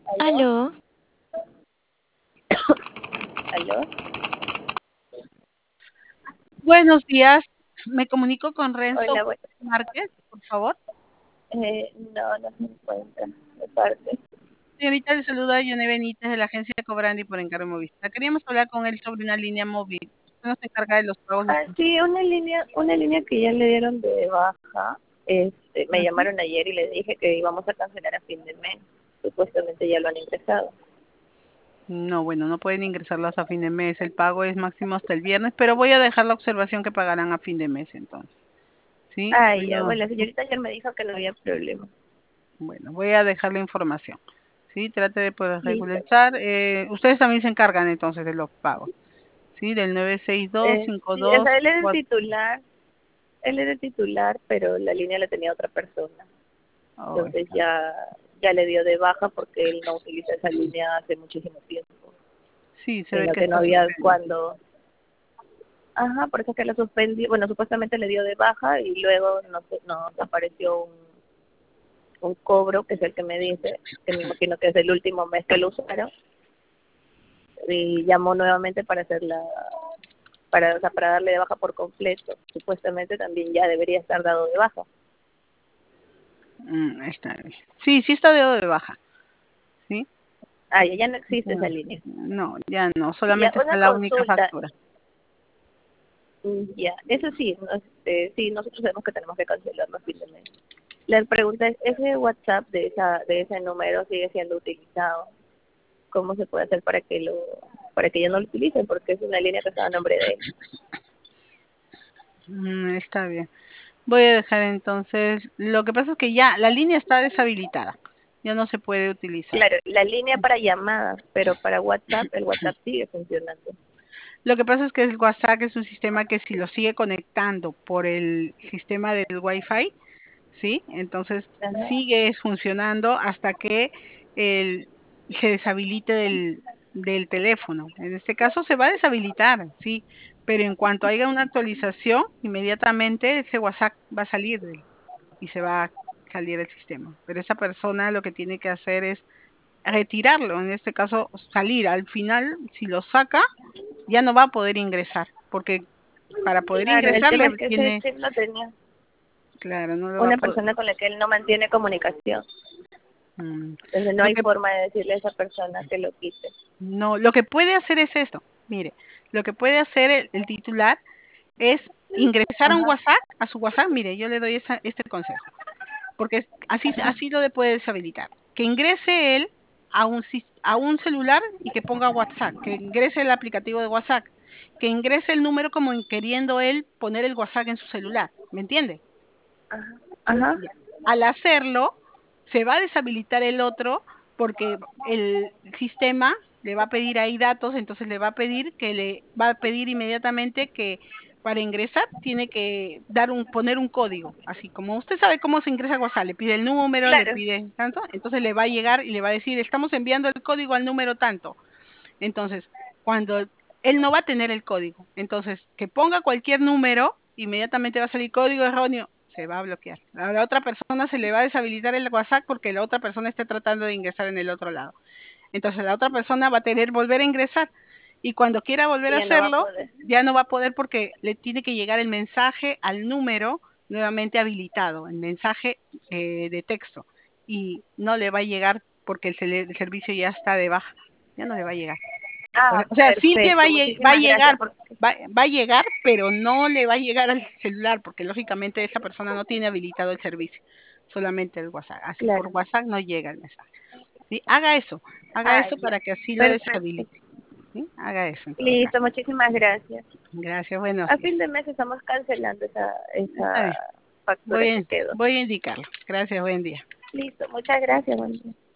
¿Aló? Aló, ¿Aló? Buenos días, me comunico con Renzo Hola, bueno, Márquez, por favor. no se encuentra de parte. Señorita, le saluda Yone Benítez de la agencia de Cobrandi por encargo Movistar. Queríamos hablar con él sobre una línea móvil. Usted nos encarga de los pagos. Sí, una línea que ya le dieron de baja. Me llamaron ayer y le dije que íbamos a cancelar a fin de mes. Supuestamente ya lo han ingresado. No, bueno, no pueden ingresarlas a fin de mes. El pago es máximo hasta el viernes, pero voy a dejar la observación que pagarán a fin de mes entonces. ¿Sí? Ya, Bueno, bueno, la señorita ayer me dijo que no había problema. bueno, voy a dejar la información. ¿Sí? Trate de poder Listo. regularizar. Ustedes también se encargan entonces de los pagos. ¿Sí? Del 962 Sí, o 52 sea, él era el titular, pero la línea la tenía otra persona. Oh, Entonces está. ya le dio de baja porque él no utiliza esa línea hace muchísimo tiempo, Sí, se ve sino que que no está había suspendido. cuando. Ajá, por eso es que la suspendió. Bueno, supuestamente le dio de baja y luego nos apareció un cobro, que es el que me dice, que me imagino que es el último mes que lo usaron, y llamó nuevamente para o sea, para darle de baja por completo. Supuestamente también ya debería estar dado de baja. Está bien. Sí, sí está dado de baja. ¿Sí? Ya no existe esa No, línea. no, ya no, Ya, solamente está una la única consulta. factura. Ya, eso sí, sí, nosotros sabemos que tenemos que cancelarlo a fin de mes. La pregunta es, ¿ese WhatsApp de ese número sigue siendo utilizado? ¿Cómo se puede hacer para que ya no lo utilicen? Porque es una línea que está a nombre de él. Está bien. Voy a dejar entonces, lo que pasa es que ya la línea está deshabilitada, ya no se puede utilizar. Claro, la línea para llamadas, pero para WhatsApp, el WhatsApp sigue funcionando. Lo que pasa es que el WhatsApp es un sistema que si lo sigue conectando por el sistema del Wi-Fi, ¿sí? Entonces Ajá. sigue funcionando hasta que el, se deshabilite del teléfono. En este caso se va a deshabilitar, sí, pero en cuanto haya una actualización, inmediatamente ese WhatsApp va a salir y se va a salir el sistema. Pero esa persona lo que tiene que hacer es retirarlo, en este caso salir. Al final, si lo saca, ya no va a poder ingresar, porque para poder Claro, el ingresar tema le es que ese tiene, chip lo tenía claro, no lo va a una poder. persona con la que él no mantiene comunicación. Mm, Entonces no lo hay que forma de decirle a esa persona que lo quite. No, lo que puede hacer es esto. Mire, lo que puede hacer el titular es ingresar a un Ajá, WhatsApp, a su WhatsApp. Mire, yo le doy este consejo, porque así lo puede deshabilitar. Que ingrese él a un celular y que ponga WhatsApp, que ingrese el aplicativo de WhatsApp, que ingrese el número como queriendo él poner el WhatsApp en su celular. ¿Me entiende? ajá, ajá. Ya. Al hacerlo, se va a deshabilitar el otro porque el sistema le va a pedir ahí datos, entonces le va a pedir inmediatamente que para ingresar tiene que poner un código, así como usted sabe cómo se ingresa a WhatsApp, le pide el número, le Claro. pide tanto, entonces le va a llegar y le va a decir, estamos enviando el código al número tanto. Entonces, cuando él no va a tener el código, entonces que ponga cualquier número, inmediatamente va a salir código erróneo, se va a bloquear. A la otra persona se le va a deshabilitar el WhatsApp porque la otra persona está tratando de ingresar en el otro lado. Entonces la otra persona va a tener volver a ingresar y cuando quiera volver Y a ya no va a hacerlo, poder. ya no va a poder porque le tiene que llegar el mensaje al número nuevamente habilitado, el mensaje de texto y no le va a llegar porque el servicio ya está de baja, ya no le va a llegar. O sea, sí le Perfecto. va a Muchísimas gracias. llegar, va a llegar, pero no le va a llegar al celular, porque lógicamente esa persona no tiene habilitado el servicio, solamente el WhatsApp. Así por Claro. WhatsApp no llega el mensaje. ¿Sí? Haga eso Ya. para que así lo Perfecto. deshabilite. ¿Sí? Haga eso en todo caso. Listo, muchísimas gracias. Gracias, buenos A días. fin de mes estamos cancelando Está bien. esa factura que quedó. Voy a indicarlo. Gracias, buen día. Listo, muchas gracias. Buen día.